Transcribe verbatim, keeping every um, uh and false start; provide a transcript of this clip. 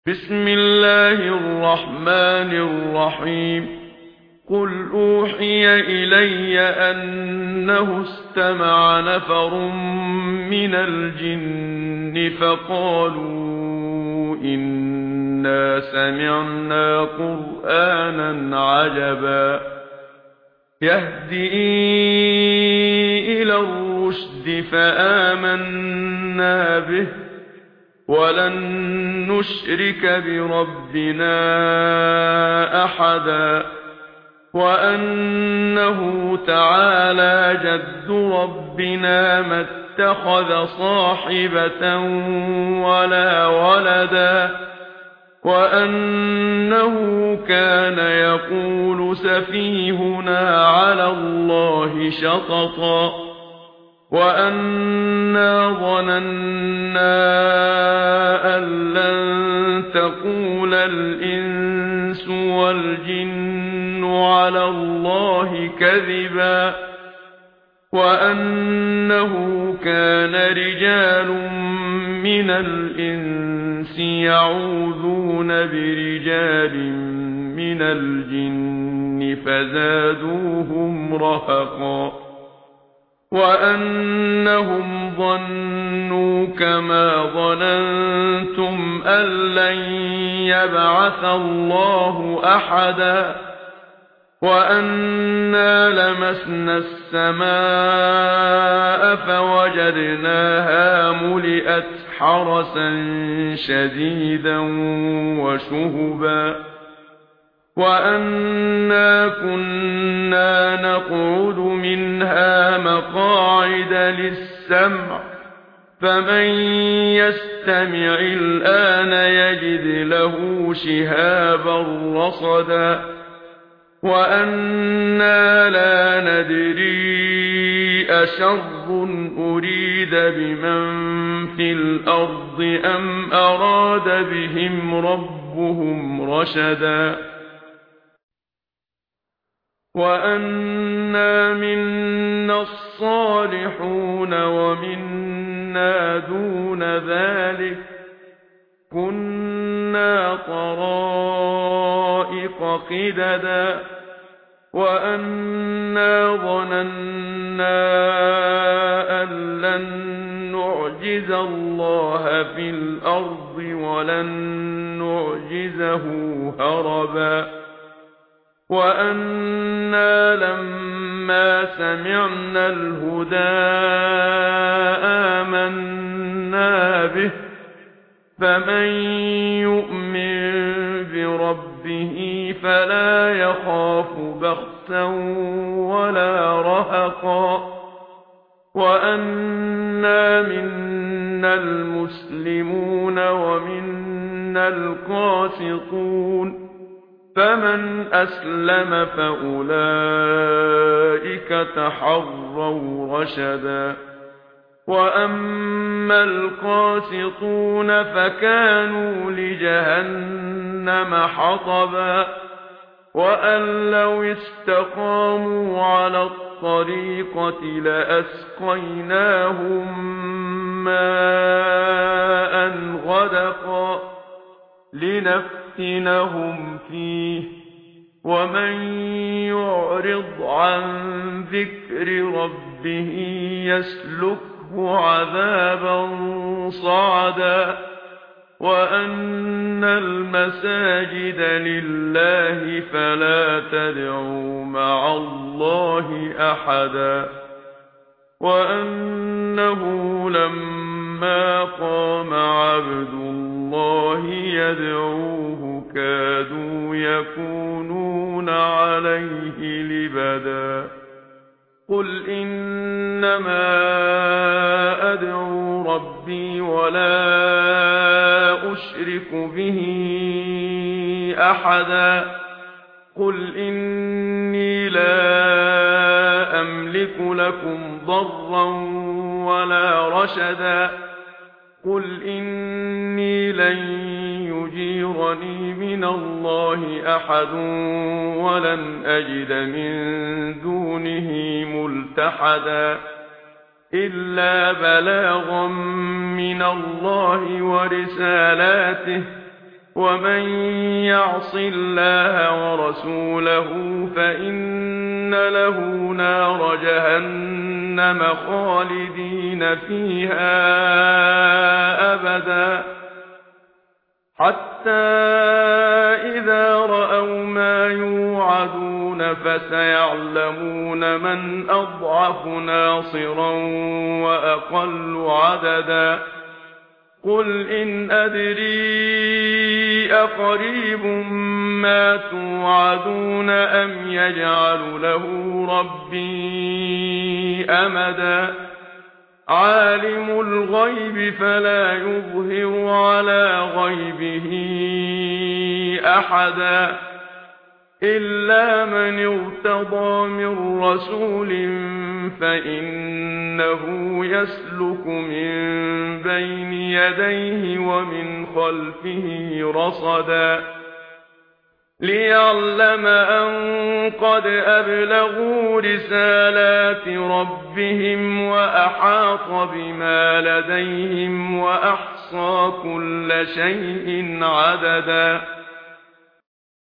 بسم الله الرحمن الرحيم قل أوحي إلي أنه استمع نفر من الجن فقالوا إنا سمعنا قرآنا عجبا يهدي إلى الرشد فآمنا به ولن نشرك بربنا أحدا وأنه تعالى جد ربنا ما اتخذ صاحبة ولا ولدا وأنه كان يقول سفيهنا على الله شططا وأنا ظننا أن لن تقول الإنس والجن على الله كذبا وأنه كان رجال من الإنس يعوذون برجال من الجن فزادوهم رهقا وأنهم ظنوا كما ظننتم أن لن يبعث الله أحدا وأنا لمسنا السماء فوجدناها ملئت حرسا شديدا وشهبا وأنا كنا نقعد منها مقاعد للسمع فمن يستمع الآن يجد له شهابا رصدا وأنا لا ندري أشر أريد بمن في الأرض أم أراد بهم ربهم رشدا وأنا منا الصالحون ومنا دون ذلك كنا طرائق قددا وأنا ظننا أن لن نعجز الله في الأرض ولن نعجزه هربا وأنا لما سمعنا الهدى آمنا به فمن يؤمن بربه فلا يخاف بخسا ولا رهقا وأنا منا المسلمون ومنا القاسطون فمن أسلم فأولئك تحروا رشدا وأما القاسطون فكانوا لجهنم حطبا وأن لو استقاموا على الطريقة لأسقيناهم ماء غدقا لنفتنهم فيه ومن يعرض عن ذكر ربه يسلكه عذابا صعدا وأن المساجد لله فلا تدعوا مع الله أحدا وأنه لما قام عبد الله يدعوه كادوا يكونون عليه لبدا قل إنما أدعو ربي ولا أشرك به أحدا قل إني لا أملك لكم ضرا ولا رشدا قل إني لن يجيرني من الله أحد ولن أجد من دونه ملتحدا إلا بلاغا من الله ورسالاته ومن يعص الله ورسوله فإن له نار جهنم خالدين فيها أبدا حتى إذا رأوا ما يوعدون فسيعلمون من أضعف ناصرا وأقل عددا قل إن أدري أقريب ما توعدون أم يجعل له ربي أمدا عالم الغيب فلا يظهر على غيبه أحدا إلا من ارتضى من رسول فإنه يسلك من بين يديه ومن خلفه رصدا ليعلم أن قد أبلغوا رسالات ربهم وأحاط بما لديهم وأحصى كل شيء عددا